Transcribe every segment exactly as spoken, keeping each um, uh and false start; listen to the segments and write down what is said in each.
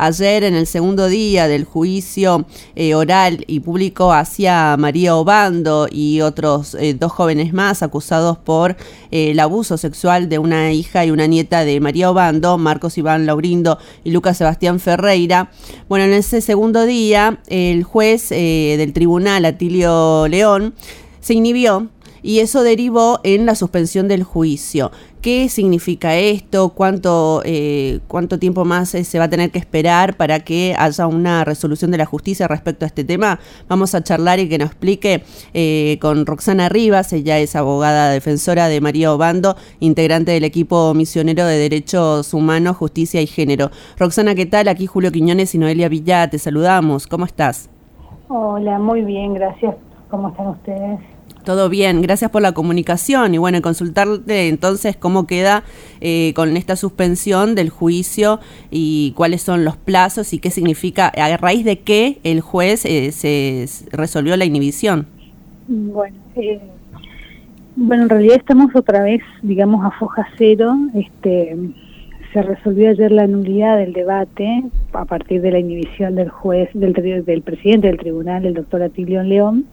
ayer en el segundo día del juicio eh, oral y público hacia María Obando y otros eh, dos jóvenes más acusados por eh, el abuso sexual de una hija y una nieta de María Obando, Marcos Iván Laurindo y Lucas Sebastián Ferreira. Bueno, en ese segundo día, el juez eh, del tribunal, Atilio León, se inhibió y eso derivó en la suspensión del juicio. ¿Qué significa esto? ¿Cuánto, eh, cuánto tiempo más eh, se va a tener que esperar para que haya una resolución de la justicia respecto a este tema? Vamos a charlar y que nos explique eh, con Roxana Rivas. Ella es abogada defensora de María Obando, integrante del equipo misionero de Derechos Humanos, Justicia y Género. Roxana, ¿qué tal? Aquí Julio Quiñones y Noelia Villá, te saludamos. ¿Cómo estás? Hola, muy bien, gracias. ¿Cómo están ustedes? Todo bien, gracias por la comunicación y bueno, consultarte entonces cómo queda eh, con esta suspensión del juicio y cuáles son los plazos y qué significa, a raíz de qué el juez eh, se resolvió la inhibición. Bueno, eh, bueno, en realidad estamos otra vez, digamos, a foja cero. Este, se resolvió ayer la nulidad del debate a partir de la inhibición del juez, del, del presidente del tribunal, el doctor Atilio León.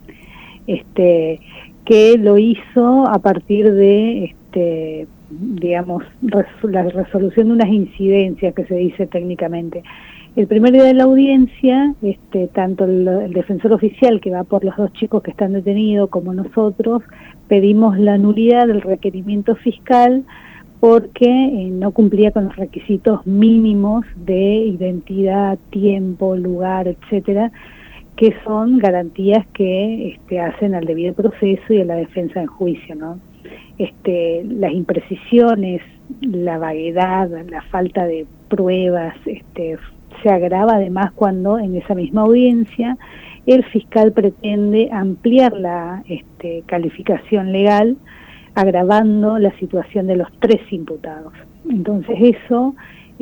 Este, que lo hizo a partir de, este, digamos, res, la resolución de unas incidencias que se dice técnicamente. El primer día de la audiencia, este, tanto el, el defensor oficial que va por los dos chicos que están detenidos como nosotros, pedimos la nulidad del requerimiento fiscal porque eh, no cumplía con los requisitos mínimos de identidad, tiempo, lugar, etcétera, que son garantías que este, hacen al debido proceso y a la defensa en juicio, ¿no? Este, las imprecisiones, la vaguedad, la falta de pruebas, este, se agrava además cuando en esa misma audiencia el fiscal pretende ampliar la este, calificación legal, agravando la situación de los tres imputados. Entonces eso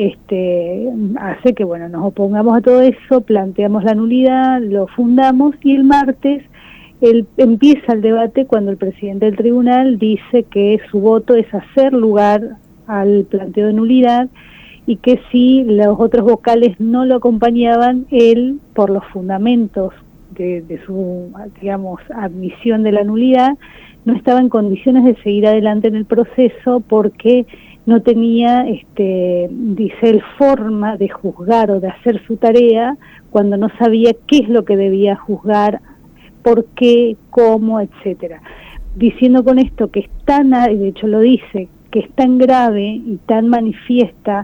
Este, hace que bueno nos opongamos a todo eso, planteamos la nulidad, lo fundamos y el martes el, empieza el debate cuando el presidente del tribunal dice que su voto es hacer lugar al planteo de nulidad y que si los otros vocales no lo acompañaban, él, por los fundamentos de, de su, digamos, admisión de la nulidad, no estaba en condiciones de seguir adelante en el proceso porque no tenía, este, dice él, forma de juzgar o de hacer su tarea cuando no sabía qué es lo que debía juzgar, por qué, cómo, etcétera. Diciendo con esto que es tan, de hecho lo dice, que es tan grave y tan manifiesta,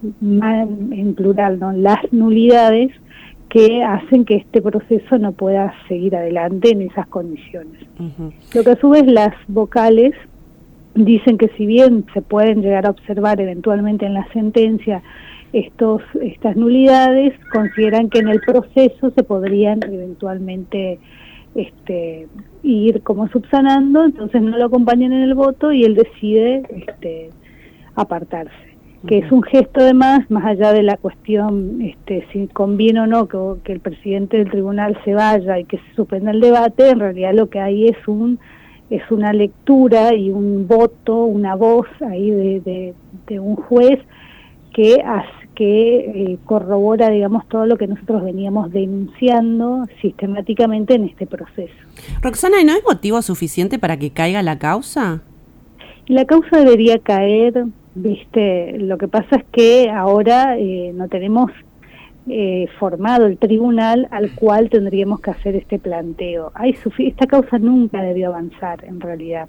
en plural, ¿no?, las nulidades que hacen que este proceso no pueda seguir adelante en esas condiciones. Uh-huh. Lo que a su vez las vocales dicen que si bien se pueden llegar a observar eventualmente en la sentencia estos estas nulidades, consideran que en el proceso se podrían eventualmente este, ir como subsanando, entonces no lo acompañan en el voto y él decide este, apartarse. Uh-huh. Que es un gesto además, más allá de la cuestión este, si conviene o no que, que el presidente del tribunal se vaya y que se suspenda el debate, en realidad lo que hay es un es una lectura y un voto, una voz ahí de, de, de un juez que, hace, que eh, corrobora, digamos, todo lo que nosotros veníamos denunciando sistemáticamente en este proceso. Roxana, ¿y no es motivo suficiente para que caiga la causa? La causa debería caer, viste, lo que pasa es que ahora eh, no tenemos Eh, formado el tribunal al cual tendríamos que hacer este planteo. Hay esta causa nunca debió avanzar en realidad.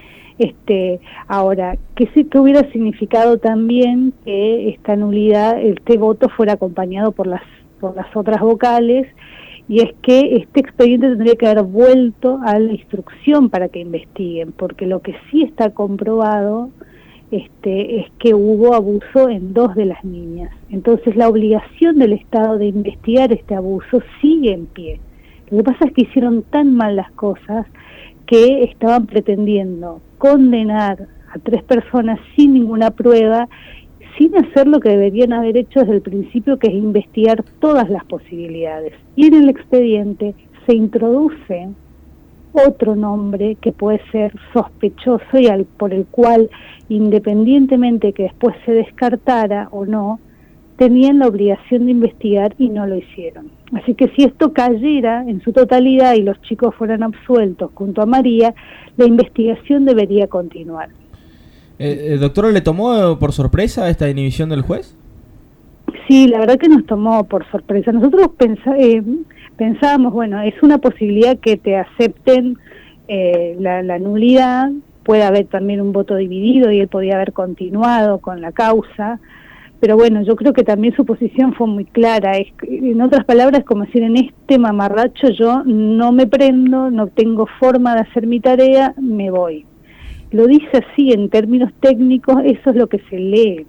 Este, ahora, que sí que hubiera significado también que esta nulidad, este voto fuera acompañado por las por las otras vocales, y es que este expediente tendría que haber vuelto a la instrucción para que investiguen, porque lo que sí está comprobado Este, es que hubo abuso en dos de las niñas. Entonces la obligación del Estado de investigar este abuso sigue en pie. Lo que pasa es que hicieron tan mal las cosas que estaban pretendiendo condenar a tres personas sin ninguna prueba, sin hacer lo que deberían haber hecho desde el principio, que es investigar todas las posibilidades. Y en el expediente se introduce otro nombre que puede ser sospechoso y al, por el cual, independientemente que después se descartara o no, tenían la obligación de investigar y no lo hicieron. Así que si esto cayera en su totalidad y los chicos fueran absueltos junto a María, la investigación debería continuar. Eh, eh, doctora, ¿le tomó por sorpresa esta inhibición del juez? Sí, la verdad que nos tomó por sorpresa. Nosotros pensa, eh, pensábamos, bueno, es una posibilidad que te acepten eh, la, la nulidad, puede haber también un voto dividido y él podía haber continuado con la causa, pero bueno, yo creo que también su posición fue muy clara. Es, en otras palabras, como decir, en este mamarracho yo no me prendo, no tengo forma de hacer mi tarea, me voy. Lo dice así, en términos técnicos, eso es lo que se lee.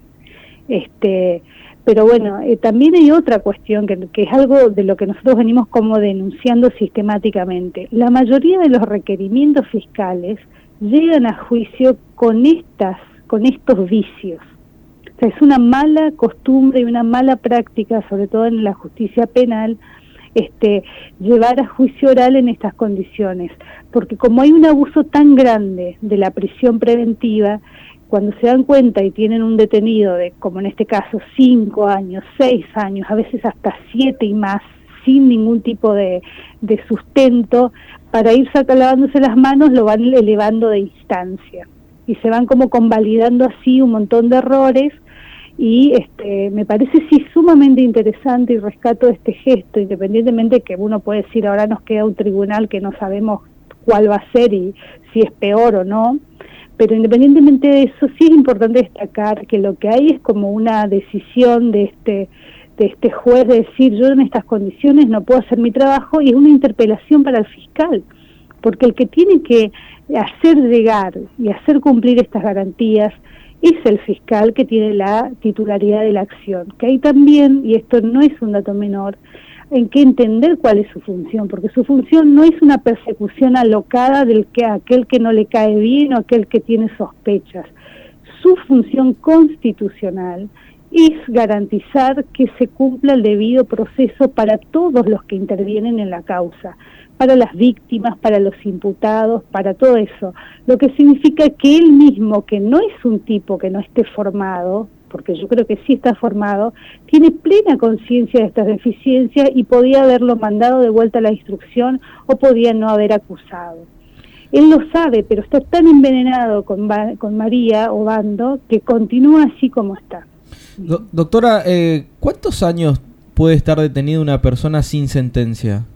Este, pero bueno, eh, también hay otra cuestión que, que es algo de lo que nosotros venimos como denunciando sistemáticamente. La mayoría de los requerimientos fiscales llegan a juicio con estas, con estos vicios. O sea, es una mala costumbre y una mala práctica, sobre todo en la justicia penal, este, llevar a juicio oral en estas condiciones, porque como hay un abuso tan grande de la prisión preventiva, cuando se dan cuenta y tienen un detenido de, como en este caso, cinco años, seis años, a veces hasta siete y más, sin ningún tipo de, de sustento, para ir lavándose las manos lo van elevando de instancia y se van como convalidando así un montón de errores. Y este, me parece sí sumamente interesante y rescato este gesto, independientemente que uno puede decir ahora nos queda un tribunal que no sabemos cuál va a ser y si es peor o no, pero independientemente de eso sí es importante destacar que lo que hay es como una decisión de este de este juez de decir yo en estas condiciones no puedo hacer mi trabajo, y es una interpelación para el fiscal, porque el que tiene que hacer llegar y hacer cumplir estas garantías es el fiscal, que tiene la titularidad de la acción, que hay también, y esto no es un dato menor, en que entender cuál es su función, porque su función no es una persecución alocada del que aquel que no le cae bien o aquel que tiene sospechas. Su función constitucional es garantizar que se cumpla el debido proceso para todos los que intervienen en la causa, para las víctimas, para los imputados, para todo eso. Lo que significa que él mismo, que no es un tipo que no esté formado, porque yo creo que sí está formado, tiene plena conciencia de estas deficiencias y podía haberlo mandado de vuelta a la instrucción o podía no haber acusado. Él lo sabe, pero está tan envenenado con, con María Obando que continúa así como está. Do- doctora, eh, ¿cuántos años puede estar detenida una persona sin sentencia?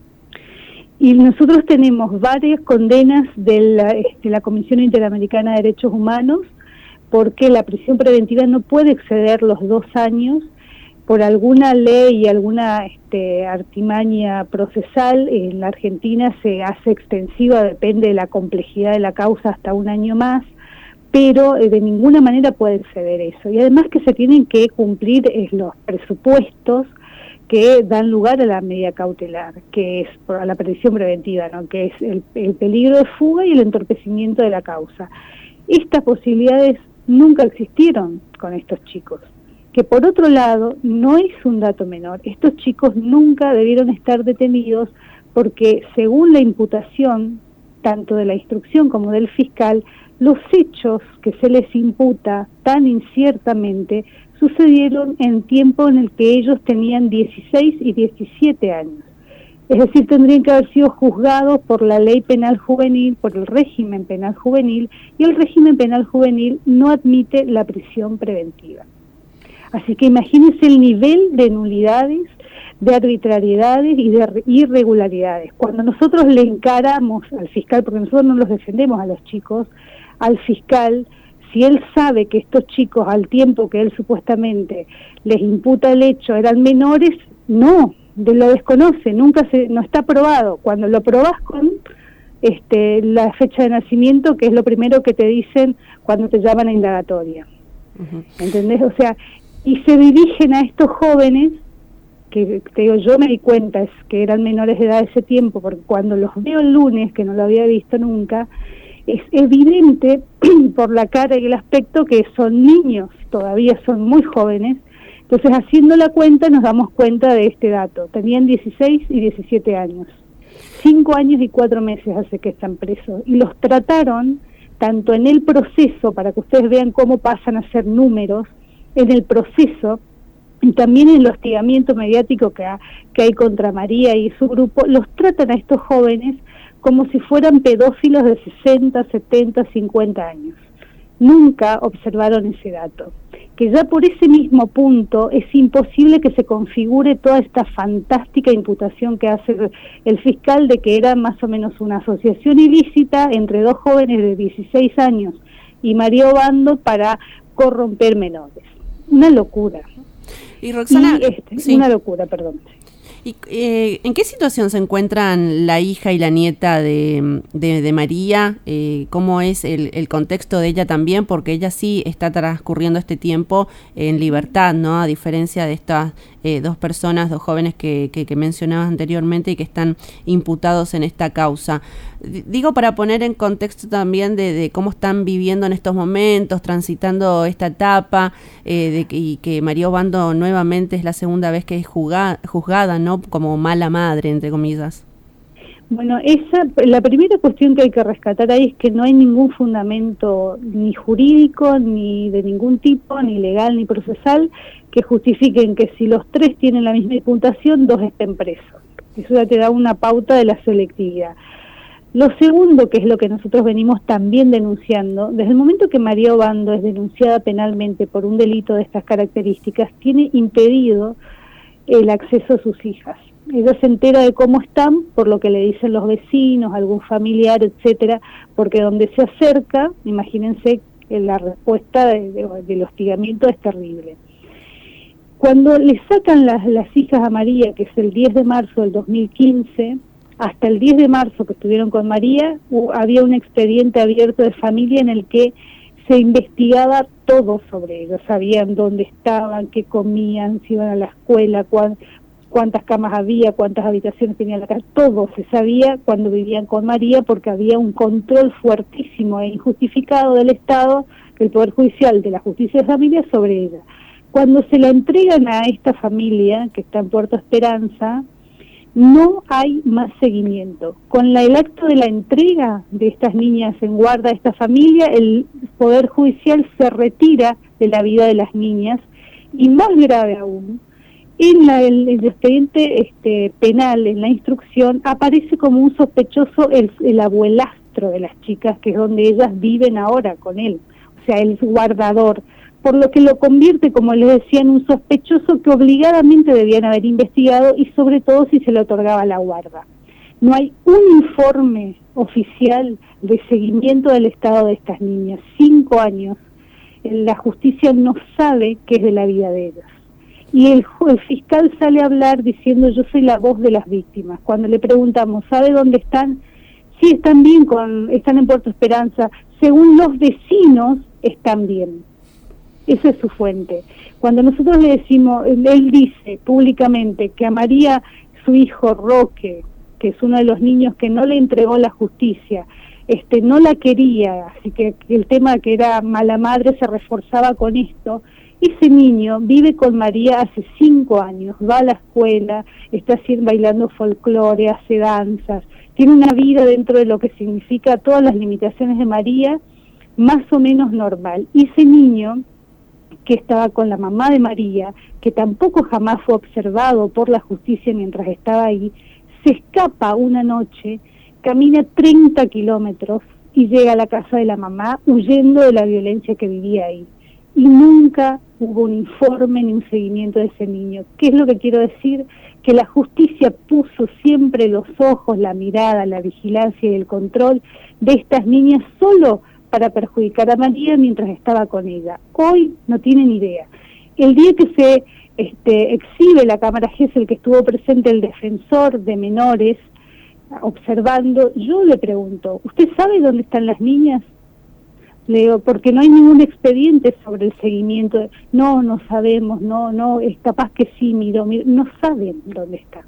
Y nosotros tenemos varias condenas de la, de la Comisión Interamericana de Derechos Humanos, porque la prisión preventiva no puede exceder los dos años por alguna ley y alguna este, artimaña procesal. En la Argentina se hace extensiva, depende de la complejidad de la causa, hasta un año más, pero eh, de ninguna manera puede exceder eso. Y además que se tienen que cumplir eh, los presupuestos que dan lugar a la medida cautelar, que es a la prisión preventiva, ¿no? Que es el, el peligro de fuga y el entorpecimiento de la causa. Estas posibilidades nunca existieron con estos chicos, que por otro lado no es un dato menor. Estos chicos nunca debieron estar detenidos porque, según la imputación, tanto de la instrucción como del fiscal, los hechos que se les imputa tan inciertamente sucedieron en tiempo en el que ellos tenían dieciséis y diecisiete años. Es decir, tendrían que haber sido juzgados por la ley penal juvenil, por el régimen penal juvenil, y el régimen penal juvenil no admite la prisión preventiva. Así que imagínense el nivel de nulidades, de arbitrariedades y de irregularidades. Cuando nosotros le encaramos al fiscal, porque nosotros no los defendemos a los chicos, al fiscal, si él sabe que estos chicos, al tiempo que él supuestamente les imputa el hecho, eran menores, no, de lo desconoce, nunca se, no está probado. Cuando lo probás con este, la fecha de nacimiento, que es lo primero que te dicen cuando te llaman a indagatoria. Uh-huh. ¿Entendés? O sea, y se dirigen a estos jóvenes, que te digo, yo me di cuenta es que eran menores de edad ese tiempo, porque cuando los veo el lunes, que no lo había visto nunca, es evidente por la cara y el aspecto que son niños, todavía son muy jóvenes. Entonces, haciendo la cuenta, nos damos cuenta de este dato. Tenían dieciséis y diecisiete años. Cinco años y cuatro meses hace que están presos. Y los trataron, tanto en el proceso, para que ustedes vean cómo pasan a ser números, en el proceso, y también el hostigamiento mediático que, ha, que hay contra María y su grupo, los tratan a estos jóvenes como si fueran pedófilos de sesenta, setenta, cincuenta años. Nunca observaron ese dato, que ya por ese mismo punto es imposible que se configure toda esta fantástica imputación que hace el fiscal de que era más o menos una asociación ilícita entre dos jóvenes de dieciséis años y María Obando para corromper menores. Una locura. Y Roxana, y este, sí. una locura, perdón. ¿Y eh, en qué situación se encuentran la hija y la nieta de, de, de María? Eh, ¿Cómo es el, el contexto de ella también? Porque ella sí está transcurriendo este tiempo en libertad, ¿no? A diferencia de estas eh, dos personas, dos jóvenes que, que, que mencionabas anteriormente y que están imputados en esta causa. D- digo, para poner en contexto también de, de cómo están viviendo en estos momentos, transitando esta etapa, eh, de que, y que María Obando nuevamente es la segunda vez que es juzgada, juzgada, ¿no? Como mala madre, entre comillas. Bueno, esa, la primera cuestión que hay que rescatar ahí es que no hay ningún fundamento ni jurídico, ni de ningún tipo, ni legal, ni procesal, que justifiquen que si los tres tienen la misma imputación, dos estén presos. Eso ya te da una pauta de la selectividad. Lo segundo, que es lo que nosotros venimos también denunciando, desde el momento que María Obando es denunciada penalmente por un delito de estas características, tiene impedido el acceso a sus hijas. Ella se entera de cómo están por lo que le dicen los vecinos, algún familiar, etcétera, porque donde se acerca, imagínense que la respuesta de, de, del hostigamiento es terrible. Cuando le sacan las, las hijas a María, que es el diez de marzo del dos mil quince, hasta el diez de marzo que estuvieron con María, uh, había un expediente abierto de familia en el que se investigaba todo sobre ellos, sabían dónde estaban, qué comían, si iban a la escuela, cuán, cuántas camas había, cuántas habitaciones tenía la casa, todo se sabía cuando vivían con María porque había un control fuertísimo e injustificado del Estado, del Poder Judicial, de la Justicia de Familia sobre ella. Cuando se la entregan a esta familia, que está en Puerto Esperanza, no hay más seguimiento. Con la, el acto de la entrega de estas niñas en guarda a esta familia, el Poder Judicial se retira de la vida de las niñas y más grave aún, en la, el, el expediente este, penal, en la instrucción, aparece como un sospechoso el, el abuelastro de las chicas, que es donde ellas viven ahora con él, o sea, el guardador, por lo que lo convierte, como les decía, en un sospechoso que obligadamente debían haber investigado y sobre todo si se le otorgaba la guarda. No hay un informe oficial de seguimiento del estado de estas niñas. Cinco años, la justicia no sabe qué es de la vida de ellas. Y el, el fiscal sale a hablar diciendo yo soy la voz de las víctimas. Cuando le preguntamos, ¿sabe dónde están? Sí, están bien, con, están en Puerto Esperanza. Según los vecinos, están bien. Esa es su fuente. Cuando nosotros le decimos, él dice públicamente que a María, su hijo Roque, que es uno de los niños que no le entregó la justicia, este, no la quería, así que el tema que era mala madre se reforzaba con esto. Ese niño vive con María hace cinco años, va a la escuela, está haciendo, bailando folclore, hace danzas, tiene una vida dentro de lo que significa todas las limitaciones de María, más o menos normal. Y ese niño que estaba con la mamá de María, que tampoco jamás fue observado por la justicia mientras estaba ahí, se escapa una noche, camina treinta kilómetros y llega a la casa de la mamá huyendo de la violencia que vivía ahí. Y nunca hubo un informe ni un seguimiento de ese niño. ¿Qué es lo que quiero decir? Que la justicia puso siempre los ojos, la mirada, la vigilancia y el control de estas niñas solo para perjudicar a María mientras estaba con ella. Hoy no tienen idea. El día que se este, exhibe la cámara Gesell, que estuvo presente el defensor de menores, observando, yo le pregunto, ¿usted sabe dónde están las niñas? Le digo, porque no hay ningún expediente sobre el seguimiento. No, no sabemos, no, no, es capaz que sí, miró, miró, no saben dónde está.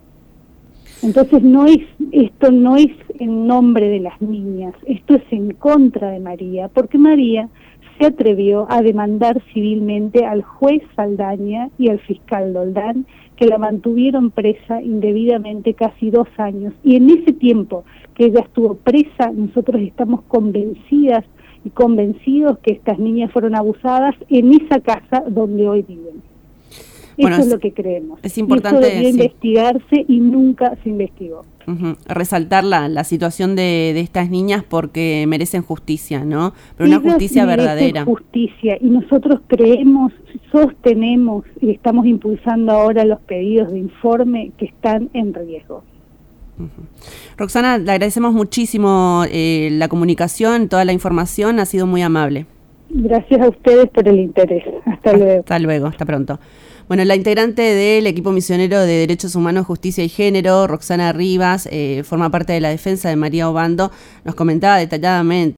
Entonces no es, esto no es en nombre de las niñas, esto es en contra de María, porque María se atrevió a demandar civilmente al juez Saldaña y al fiscal Doldán, que la mantuvieron presa indebidamente casi dos años. Y en ese tiempo que ella estuvo presa, nosotros estamos convencidas y convencidos que estas niñas fueron abusadas en esa casa donde hoy viven. Bueno, Eso es, es lo que creemos. Es importante y eso debió sí. investigarse y nunca se investigó. Uh-huh. Resaltar la, la situación de, de estas niñas porque merecen justicia, ¿no? Pero una Ellas justicia merecen verdadera. Justicia, y nosotros creemos, sostenemos y estamos impulsando ahora los pedidos de informe que están en riesgo. Uh-huh. Roxana, le agradecemos muchísimo eh, la comunicación, toda la información, ha sido muy amable. Gracias a ustedes por el interés. Hasta luego. Hasta luego, hasta pronto. Bueno, la integrante del equipo misionero de Derechos Humanos, Justicia y Género, Roxana Rivas, eh, forma parte de la defensa de María Obando, nos comentaba detalladamente